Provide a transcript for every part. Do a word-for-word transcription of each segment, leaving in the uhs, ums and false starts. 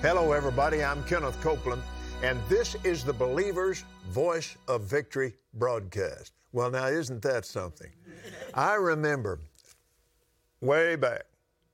Hello, everybody. I'm Kenneth Copeland, and this is the Believer's Voice of Victory broadcast. Well, now, isn't that something? I remember way back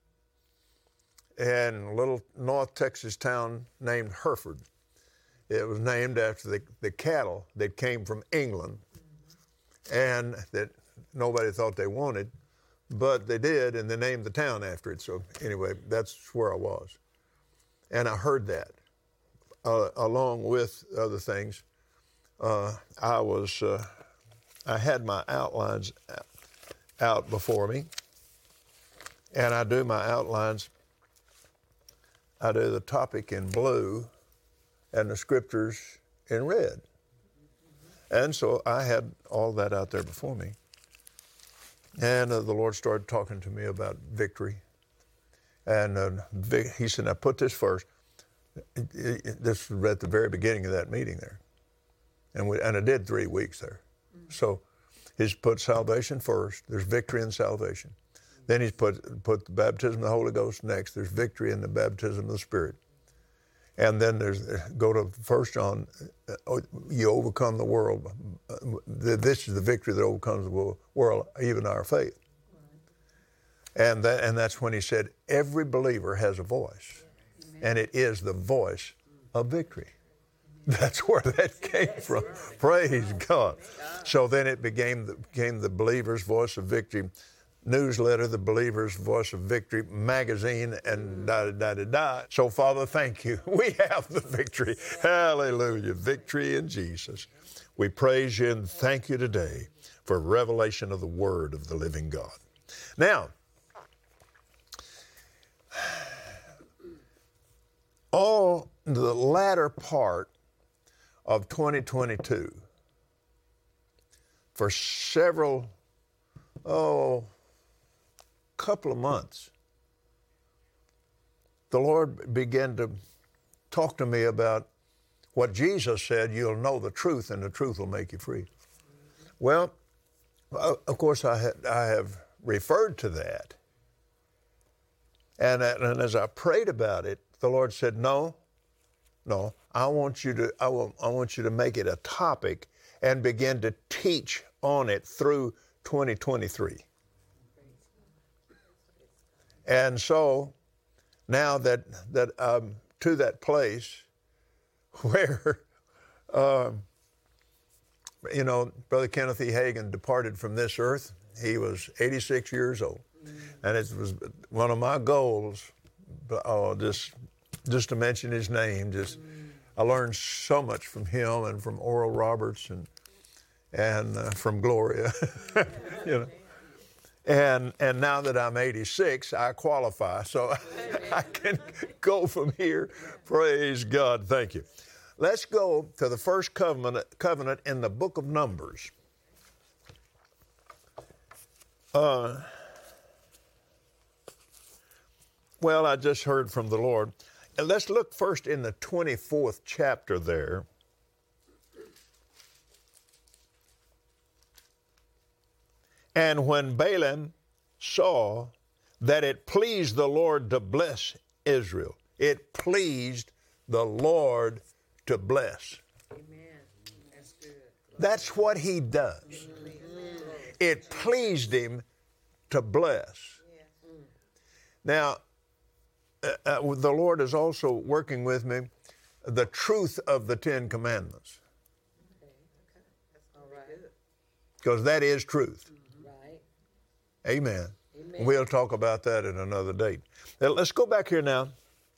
in a little North Texas town named Hereford. It was named after the, the cattle that came from England and that nobody thought they wanted, but they did, and they named the town after it. So anyway, that's where I was. And I heard that, uh, along with other things. Uh, I was, uh, I had my outlines out before me, and I do my outlines. I do the topic in blue and the scriptures in red. And so I had all that out there before me. And uh, the Lord started talking to me about victory. And uh, he said, now put this first. This was at the very beginning of that meeting there. And we, and I did three weeks there. Mm-hmm. So he's put salvation first. There's victory in salvation. Then he's put, put the baptism of the Holy Ghost next. There's victory in the baptism of the Spirit. And then there's, go to First John, you overcome the world. This is the victory that overcomes the world, even our faith. And that, and that's when he said, every believer has a voice. Amen. And it is the voice of victory. That's where that came from. Praise God. So then it became the, became the Believer's Voice of Victory newsletter, the Believer's Voice of Victory magazine, and da-da-da-da-da. So, Father, thank you. We have the victory. Hallelujah. Victory in Jesus. We praise you and thank you today for revelation of the Word of the living God. Now, all the latter part of twenty twenty-two, for several, oh, couple of months, the Lord began to talk to me about what Jesus said, you'll know the truth and the truth will make you free. Well, of course, I, had, I have referred to that. And, and as I prayed about it, the Lord said, no, no, I want you to, I, will, I want you to make it a topic and begin to teach on it through twenty twenty-three. And so now that, that I'm to that place where, um, you know, Brother Kenneth E. Hagin departed from this earth. He was eighty-six years old. And it was one of my goals, oh, just, just to mention his name. Just, I learned so much from him and from Oral Roberts and and uh, from Gloria, you know. And and now that I'm eighty-six, I qualify, so I can go from here. Praise God. Thank you. Let's go to the first covenant, covenant in the book of Numbers. Uh, well, I just heard from the Lord. And let's look first in the twenty-fourth chapter there. And when Balaam saw that it pleased the Lord to bless Israel, it pleased the Lord to bless. Amen. That's good. That's what he does. Mm-hmm. It pleased him to bless. Yeah. Mm. Now, uh, uh, the Lord is also working with me the truth of the Ten Commandments. Okay, okay. That's all right. Because that is truth. Right. Amen. Amen. We'll talk about that at another date. Now, let's go back here now.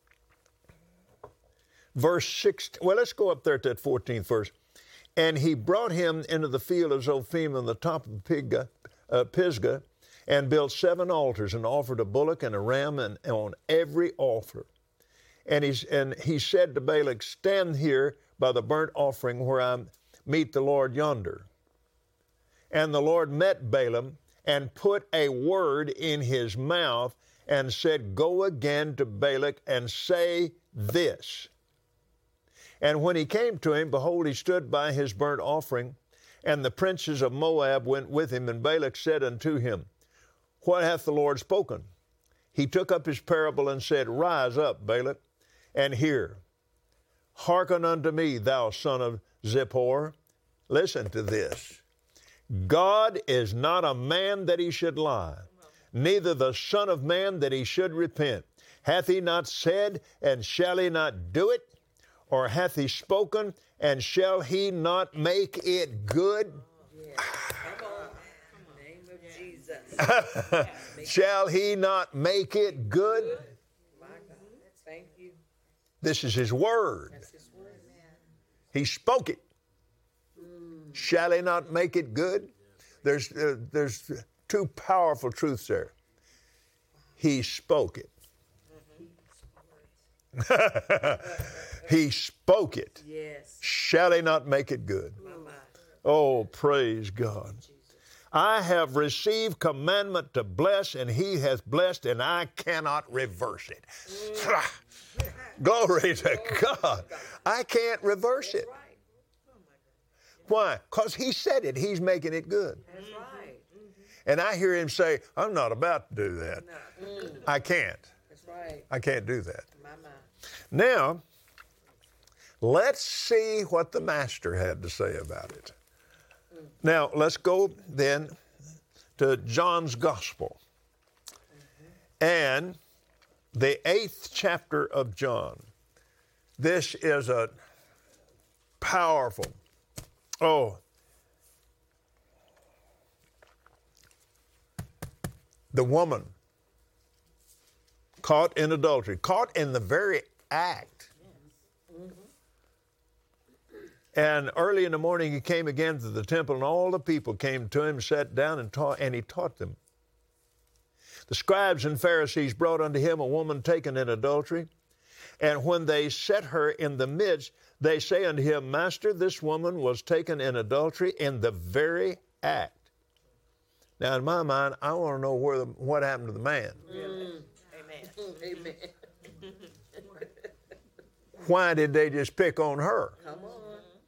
Verse sixteen, well, let's go up there to that fourteenth verse. And he brought him into the field of Zophim on the top of Pisgah, uh, Pisgah, and built seven altars and offered a bullock and a ram and, on every altar. And, he's, and he said to Balak, stand here by the burnt offering where I meet the Lord yonder. And the Lord met Balaam and put a word in his mouth and said, go again to Balak and say this. And when he came to him, behold, he stood by his burnt offering, and the princes of Moab went with him. And Balak said unto him, what hath the Lord spoken? He took up his parable and said, rise up, Balak, and hear. Hearken unto me, thou son of Zippor. Listen to this. God is not a man that he should lie, neither the Son of Man that he should repent. Hath he not said, and shall he not do it? Or hath he spoken, and shall he not make it good? Yeah. Come on. In the name of Jesus. Shall he not make it good? My God. Thank you. This is his word. That's his word. He spoke it. Shall he not make it good? There's, uh, there's two powerful truths there. He spoke it. He spoke it. Yes. Shall he not make it good? My, my. Oh, praise God. I have received commandment to bless, and he has blessed, and I cannot reverse it. Mm. Glory to God. I can't reverse it. Right. Why? Because he said it. He's making it good. That's right. Mm-hmm. And I hear him say, I'm not about to do that. No. Mm. I can't. That's right. I can't do that. My, my. Now, let's see what the master had to say about it. Mm. Now, let's go then to John's Gospel. Mm-hmm. And the eighth chapter of John. This is a powerful, oh, the woman caught in adultery, caught in the very act. Yes. Mm-hmm. And early in the morning he came again to the temple, and all the people came to him, sat down, and taught, and he taught them. The scribes and Pharisees brought unto him a woman taken in adultery, and when they set her in the midst, they say unto him, Master, this woman was taken in adultery in the very act. Now, in my mind, I want to know where the, what happened to the man. Mm. Amen. Amen. Why did they just pick on her? Come on.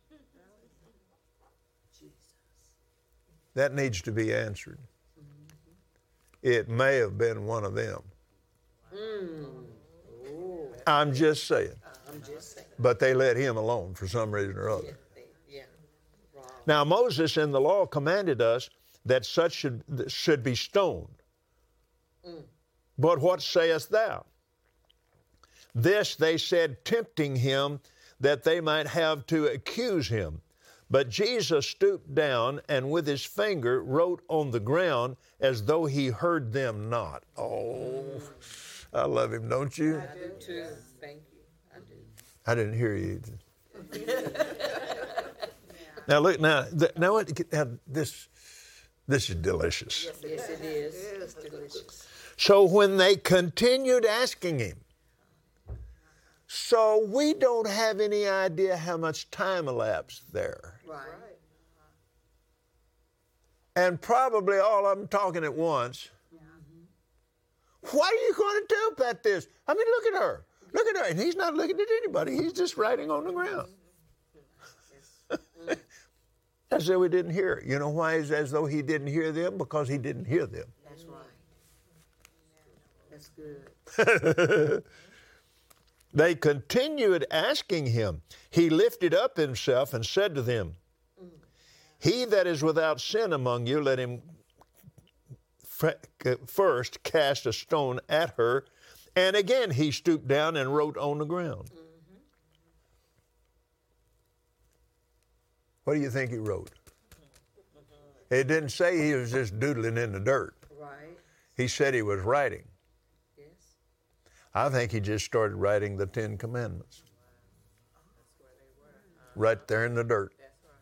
That needs to be answered. It may have been one of them. Mm. I'm just saying. I'm just saying. But they let him alone for some reason or other. Yeah. They, yeah. Wrong. Now, Moses in the law commanded us that such should, should be stoned. Mm. But what sayest thou? This they said, tempting him, that they might have to accuse him. But Jesus stooped down and with his finger wrote on the ground as though he heard them not. Oh, I love him, don't you? I do too. Thank you. I do. I didn't hear you. Now look, now, th- now, what, now this, this is delicious. Yes, yes it is. It's delicious. So when they continued asking him, so we don't have any idea how much time elapsed there. Right. And probably all of them talking at once. Mm-hmm. What are you going to do about this? I mean, look at her. Look at her. And he's not looking at anybody. He's just writing on the ground. As though he didn't hear it. You know why it's as though he didn't hear them? Because he didn't hear them. That's right. That's good. They continued asking him. He lifted up himself and said to them, He that is without sin among you, let him first cast a stone at her. And again he stooped down and wrote on the ground. Mm-hmm. What do you think he wrote? It didn't say he was just doodling in the dirt. Right. He said he was writing. Yes. I think he just started writing the Ten Commandments. Right there in the dirt.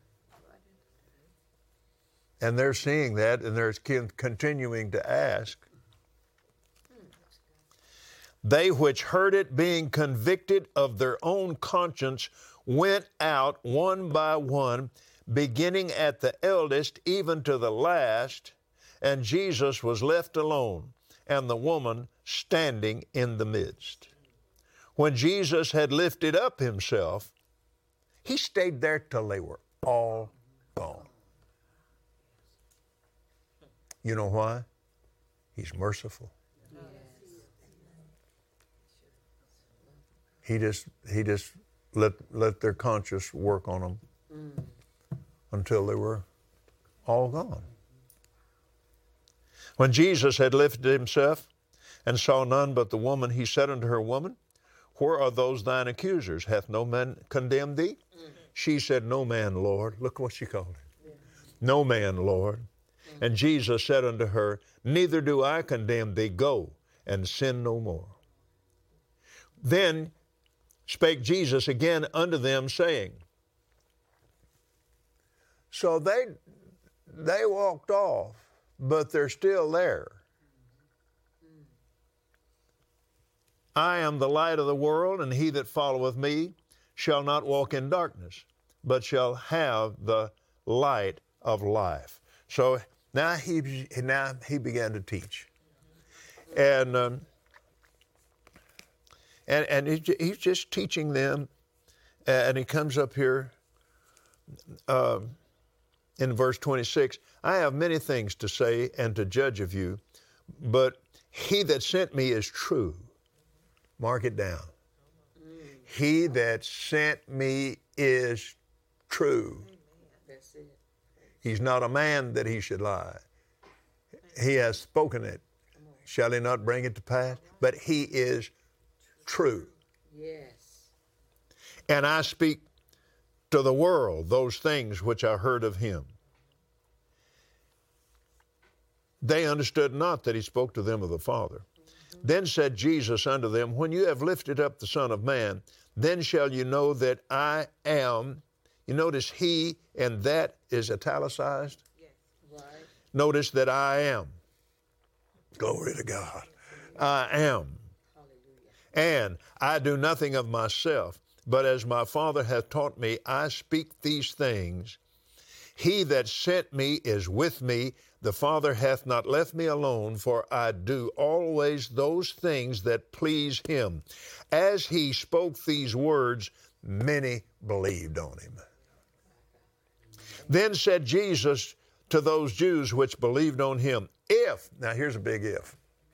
And they're seeing that, and they're continuing to ask. They which heard it, being convicted of their own conscience, went out one by one, beginning at the eldest, even to the last, and Jesus was left alone, and the woman standing in the midst. When Jesus had lifted up himself, he stayed there till they were all gone. You know why? He's merciful. he just he just let let their conscience work on them mm. until they were all gone. When Jesus had lifted himself and saw none but the woman, he said unto her, Woman, where are those thine accusers? Hath no man condemned thee? Mm. She said, No man, Lord. Look what she called it. Yeah. No man, Lord. Mm. And Jesus said unto her, Neither do I condemn thee. Go and sin no more. Then spake Jesus again unto them, saying, so they they walked off, but they're still there. I am the light of the world, and he that followeth me shall not walk in darkness, but shall have the light of life. So now he now he began to teach, and um, and and he, he's just teaching them, and he comes up here uh, in verse twenty-six. I have many things to say and to judge of you, but he that sent me is true. Mark it down. He that sent me is true. That's it. He's not a man that he should lie. He has spoken it. Shall he not bring it to pass? But he is true. Yes. And I speak to the world those things which I heard of him. They understood not that he spoke to them of the Father. Then said Jesus unto them, when you have lifted up the Son of Man, then shall you know that I am. You notice he and that is italicized. Yes. Right. Notice that I am. Glory to God. I am. Hallelujah. And I do nothing of myself, but as my Father hath taught me, I speak these things. He that sent me is with me. The Father hath not left me alone, for I do always those things that please him. As he spoke these words, many believed on him. Then said Jesus to those Jews which believed on him, if, now here's a big if,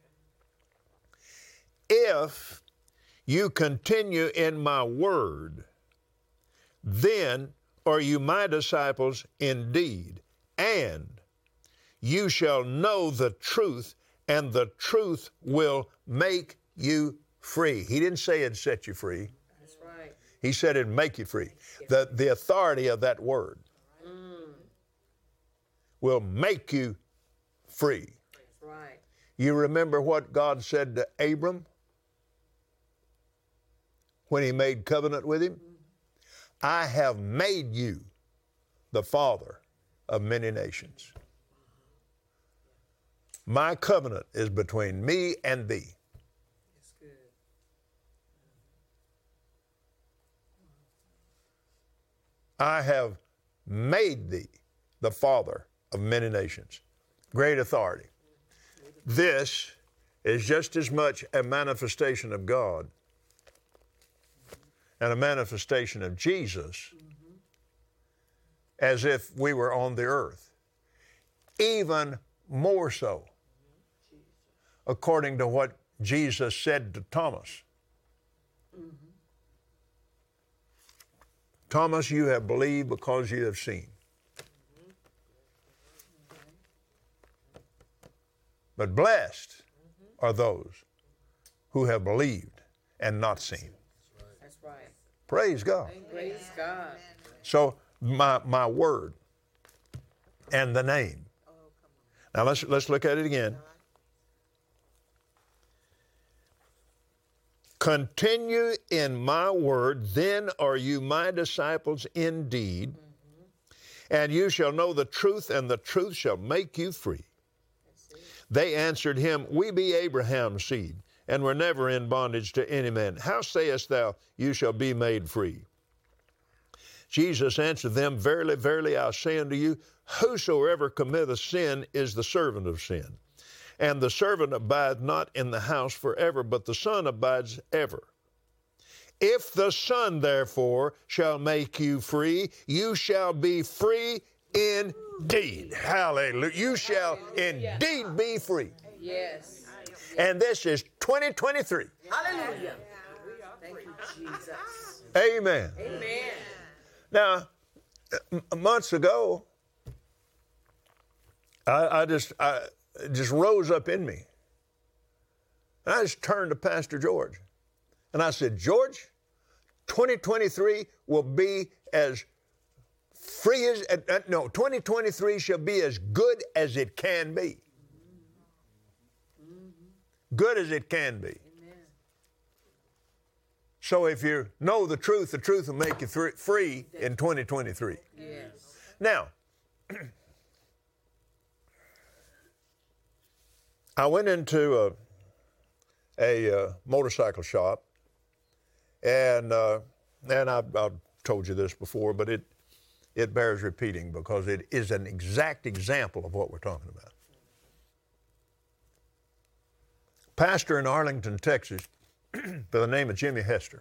if you continue in my word, then are you my disciples indeed, and you shall know the truth, and the truth will make you free. He didn't say it'd set you free. That's right. He said it'd make you free. The, the authority of that word Mm. will make you free. That's right. You remember what God said to Abram when he made covenant with him? Mm-hmm. I have made you the father of many nations. My covenant is between me and thee. That's good. I have made thee the father of many nations. Great authority. This is just as much a manifestation of God and a manifestation of Jesus mm-hmm. as if we were on the earth. Even more so, mm-hmm. according to what Jesus said to Thomas. Mm-hmm. Thomas, you have believed because you have seen. Mm-hmm. But blessed mm-hmm. are those who have believed and not seen. That's right. Praise God. Praise God. So my my word and the name. Now let's let's look at it again. Continue in my word, then are you my disciples indeed, mm-hmm. and you shall know the truth, and the truth shall make you free. They answered him, we be Abraham's seed, and were never in bondage to any man. How sayest thou, you shall be made free? Jesus answered them, verily, verily, I say unto you, whosoever committeth sin is the servant of sin. And the servant abideth not in the house forever, but the Son abides ever. If the Son, therefore, shall make you free, you shall be free indeed. Hallelujah. You shall indeed be free. Yes. And this is twenty twenty-three. Hallelujah. Jesus. Amen. Amen. Now, m- months ago, I, I just I it just rose up in me. And I just turned to Pastor George. And I said, George, twenty twenty-three will be as free as, uh, no, twenty twenty-three shall be as good as it can be. Good as it can be. Amen. So if you know the truth, the truth will make you th- free in twenty twenty-three. Yes. Now, I went into a, a uh, motorcycle shop, and uh, and I've, I've told you this before, but it it bears repeating because it is an exact example of what we're talking about. Pastor in Arlington, Texas, by the name of Jimmy Hester.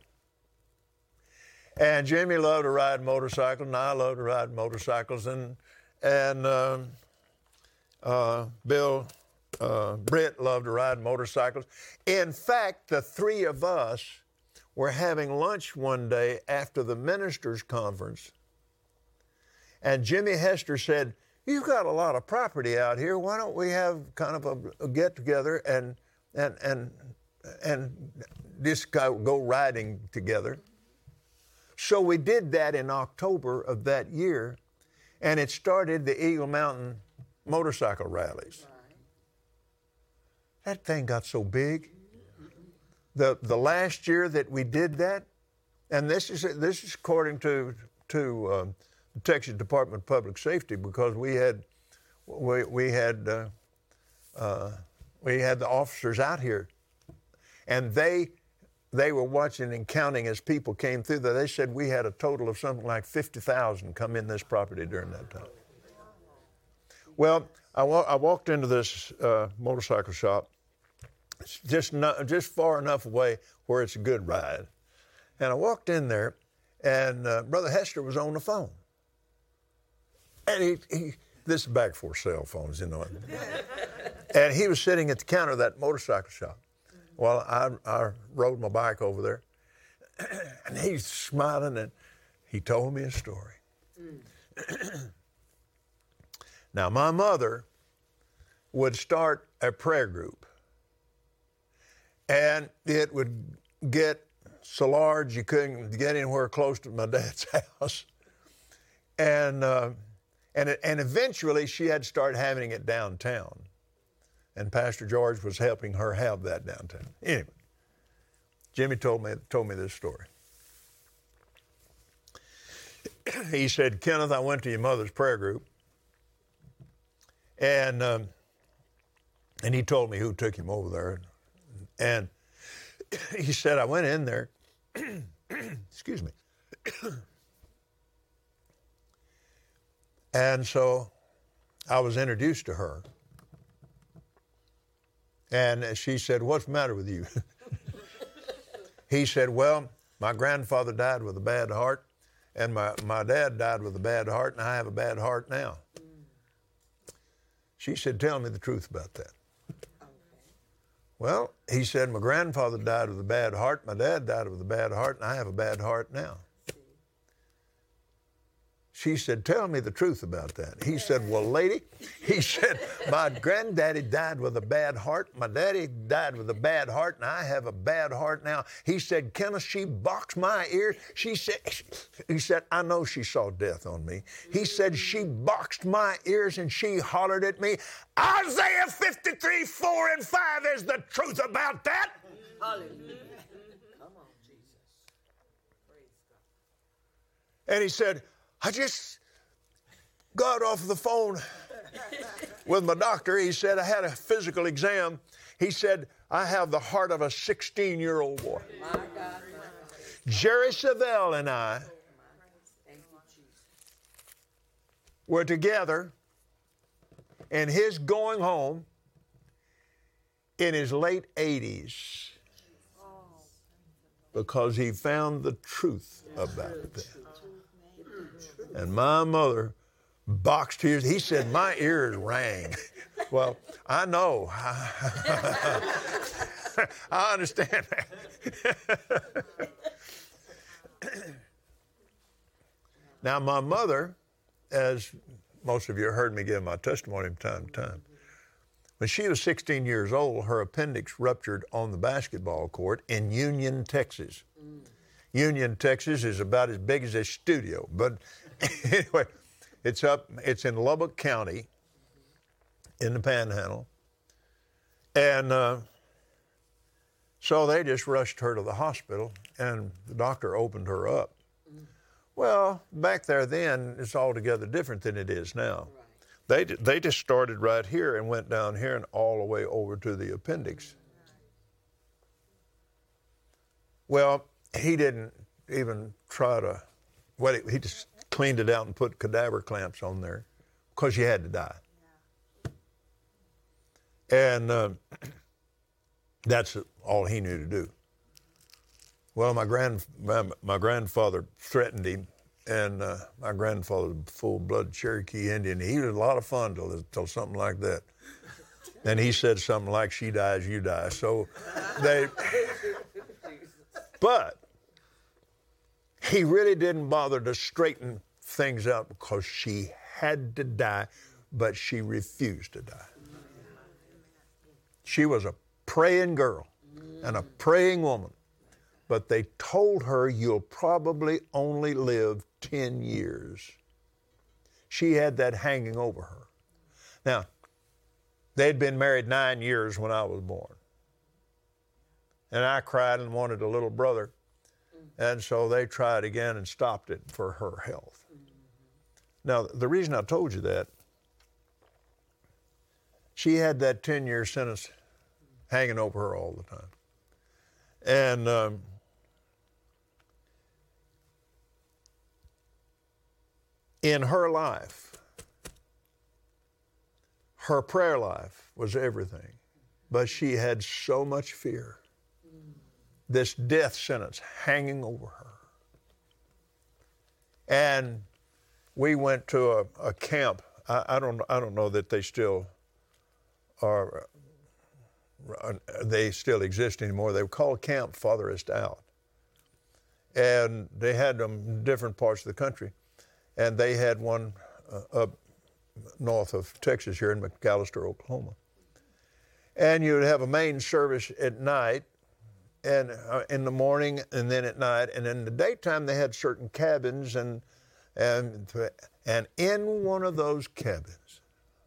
And Jimmy loved to ride motorcycles, and I loved to ride motorcycles, and and uh, uh, Bill uh, Britt loved to ride motorcycles. In fact, the three of us were having lunch one day after the ministers' conference, and Jimmy Hester said, "You've got a lot of property out here. Why don't we have kind of a, a get-together and and and and just go, go riding together?" So we did that in October of that year, and it started the Eagle Mountain motorcycle rallies. That thing got so big. The the last year that we did that, and this is this is according to to um, the Texas Department of Public Safety, because we had we we had uh, uh, we had the officers out here, and they they were watching and counting as people came through there. They said we had a total of something like fifty thousand come in this property during that time. Well, I, wa- I walked into this uh, motorcycle shop, just not, just far enough away where it's a good ride. And I walked in there, and uh, Brother Hester was on the phone. And he, he this is back before cell phones, you know. And he was sitting at the counter of that motorcycle shop. Well, I, I rode my bike over there, and he's smiling, and he told me a story. Mm. Now, my mother would start a prayer group, and it would get so large you couldn't get anywhere close to my dad's house. And, uh, and, it, and eventually she had to start having it downtown. And Pastor George was helping her have that downtown. Anyway, Jimmy told me told me this story. He said, Kenneth, I went to your mother's prayer group, and um, and he told me who took him over there. And he said, I went in there, excuse me, and so I was introduced to her. And she said, what's the matter with you? He said, well, my grandfather died with a bad heart, and my, my dad died with a bad heart, and I have a bad heart now. She said, tell me the truth about that. Okay. Well, he said, my grandfather died with a bad heart, my dad died with a bad heart, and I have a bad heart now. She said, tell me the truth about that. He said, well, lady, he said, my granddaddy died with a bad heart. My daddy died with a bad heart, and I have a bad heart now. He said, Kenneth, she boxed my ears. She said, he said, I know she saw death on me. He said, she boxed my ears, and she hollered at me, Isaiah fifty-three, four and five is the truth about that. Hallelujah. Come on, Jesus. Praise God. And he said, I just got off the phone with my doctor. He said, I had a physical exam. He said, I have the heart of a sixteen-year-old boy. My God, my God. Jerry Savelle and I were together in his going home in his late eighties because he found the truth about that. And my mother boxed his, he said, my ears rang. Well, I know. I understand that. Now, my mother, as most of you heard me give my testimony from time to time, when she was sixteen years old, her appendix ruptured on the basketball court in Union, Texas. Mm. Union, Texas is about as big as a studio. But anyway, it's up, it's in Lubbock County in the Panhandle. And uh, so they just rushed her to the hospital, and the doctor opened her up. Mm. Well, back there then, it's altogether different than it is now. Right. They they just started right here and went down here and all the way over to the appendix. Well, he didn't even try to, well, he just cleaned it out and put cadaver clamps on there because you had to die. And uh, that's all he knew to do. Well, my grand my, my grandfather threatened him. And uh, my grandfather was a full-blood Cherokee Indian. He was a lot of fun till, till something like that. And he said something like, she dies, you die. So they, but he really didn't bother to straighten things out because she had to die, but she refused to die. She was a praying girl and a praying woman. But they told her, you'll probably only live ten years. She had that hanging over her. Now, they'd been married nine years when I was born. And I cried and wanted a little brother. And so they tried again and stopped it for her health. Now, the reason I told you that, she had that ten-year sentence hanging over her all the time. And um, in her life, her prayer life was everything, but she had so much fear. This death sentence hanging over her. And we went to a, a camp. I, I don't. I don't know that they still are. They still exist anymore. They were called Camp Farthest Out, and they had them in different parts of the country. And they had one uh, up north of Texas here in McAlester, Oklahoma. And you would have a main service at night, and uh, in the morning, and then at night, and in the daytime they had certain cabins, and and and in one of those cabins,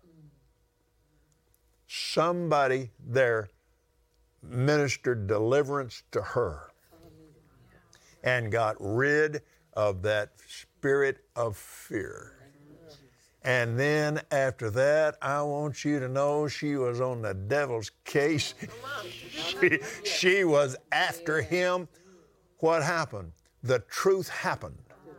somebody there ministered deliverance to her and got rid of that spirit of fear. And then after that, I want you to know she was on the devil's case. she, she was after him. What happened? The truth happened.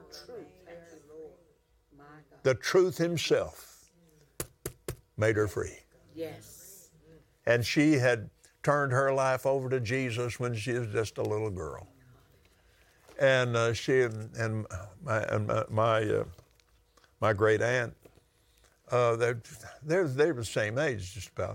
The truth himself made her free. Yes. And she had turned her life over to Jesus when she was just a little girl. And uh, she and my and my my, uh, my great aunt, uh, they they're they were the same age just about.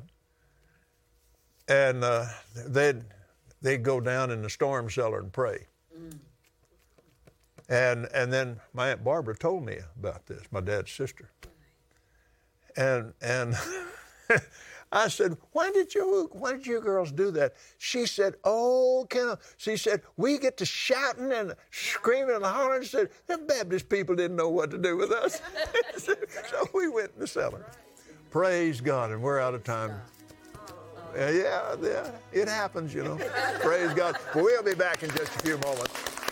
And uh, they'd they'd go down in the storm cellar and pray. Mm. And and then my Aunt Barbara told me about this, my dad's sister. And and I said, why did you why did you girls do that? She said, oh, can I? She said, we get to shouting and screaming and hollering. She said, the Baptist people didn't know what to do with us. So we went in the cellar. Praise God, and we're out of time. Uh, yeah, yeah, it happens, you know. Praise God. Well, we'll be back in just a few moments.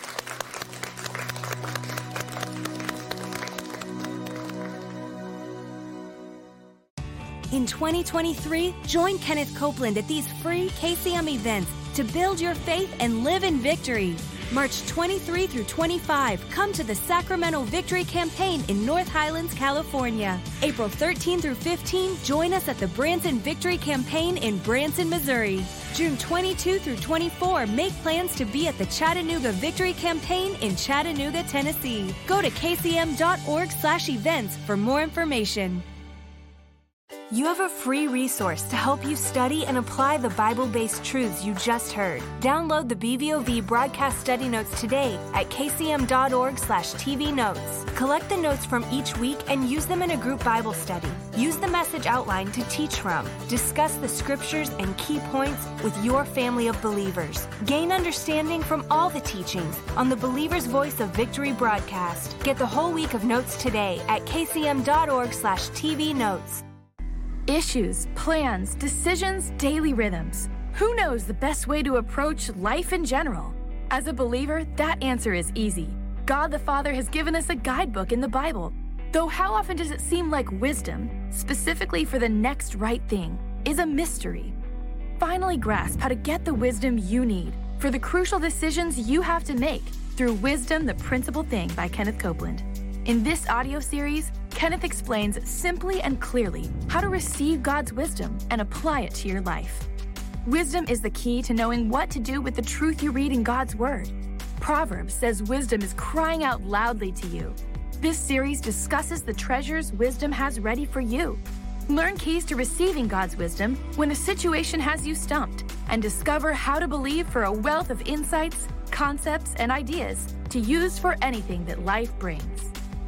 In twenty twenty-three, join Kenneth Copeland at these free K C M events to build your faith and live in victory. March twenty-third through twenty-fifth, come to the Sacramento Victory Campaign in North Highlands, California. April thirteenth through fifteenth, join us at the Branson Victory Campaign in Branson, Missouri. June twenty-second through twenty-fourth, make plans to be at the Chattanooga Victory Campaign in Chattanooga, Tennessee. Go to k c m dot org slash events for more information. You have a free resource to help you study and apply the Bible-based truths you just heard. Download the B V O V Broadcast Study Notes today at kcm.org slash TV notes. Collect the notes from each week and use them in a group Bible study. Use the message outline to teach from. Discuss the scriptures and key points with your family of believers. Gain understanding from all the teachings on the Believer's Voice of Victory broadcast. Get the whole week of notes today at kcm.org slash TV notes. Issues, plans, decisions, daily rhythms. Who knows the best way to approach life in general? As a believer, that answer is easy. God the Father has given us a guidebook in the Bible. Though how often does it seem like wisdom, specifically for the next right thing, is a mystery? Finally grasp how to get the wisdom you need for the crucial decisions you have to make through Wisdom, the Principal Thing by Kenneth Copeland. In this audio series, Kenneth explains simply and clearly how to receive God's wisdom and apply it to your life. Wisdom is the key to knowing what to do with the truth you read in God's Word. Proverbs says wisdom is crying out loudly to you. This series discusses the treasures wisdom has ready for you. Learn keys to receiving God's wisdom when a situation has you stumped, and discover how to believe for a wealth of insights, concepts, and ideas to use for anything that life brings.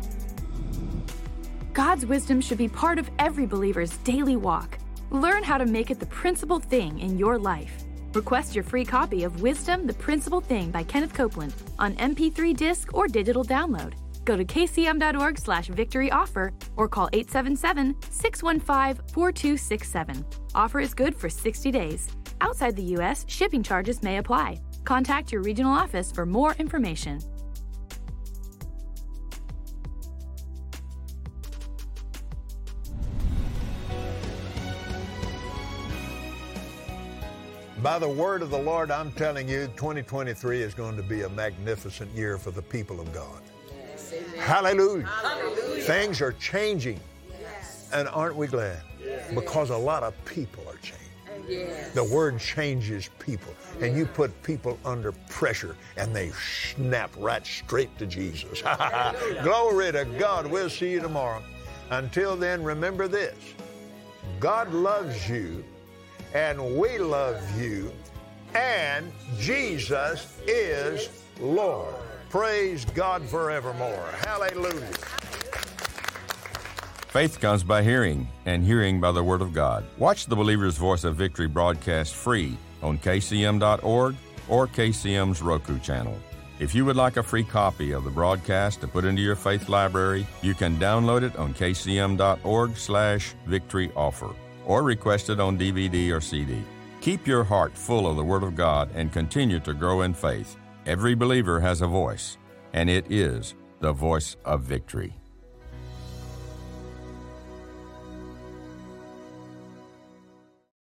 God's wisdom should be part of every believer's daily walk. Learn how to make it the principal thing in your life. Request your free copy of Wisdom, the Principal Thing by Kenneth Copeland on M P three disc or digital download. Go to kcm.org slash victory offer or call eight seven seven, six one five, four two six seven. Offer is good for sixty days. Outside the U S, shipping charges may apply. Contact your regional office for more information. By the word of the Lord, I'm telling you, twenty twenty-three is going to be a magnificent year for the people of God. Yes, amen. Hallelujah. Hallelujah. Things are changing. Yes. And aren't we glad? Yes. Because a lot of people are changing. Yes. The word changes people. And you put people under pressure and they snap right straight to Jesus. Glory to God. We'll see you tomorrow. Until then, remember this. God loves you. And we love you, and Jesus is Lord. Praise God forevermore. Hallelujah. Faith comes by hearing, and hearing by the Word of God. Watch the Believer's Voice of Victory broadcast free on k c m dot org or K C M's Roku channel. If you would like a free copy of the broadcast to put into your faith library, you can download it on kcm.org slash victory offer. or request it on D V D or C D. Keep your heart full of the Word of God and continue to grow in faith. Every believer has a voice, and it is the voice of victory.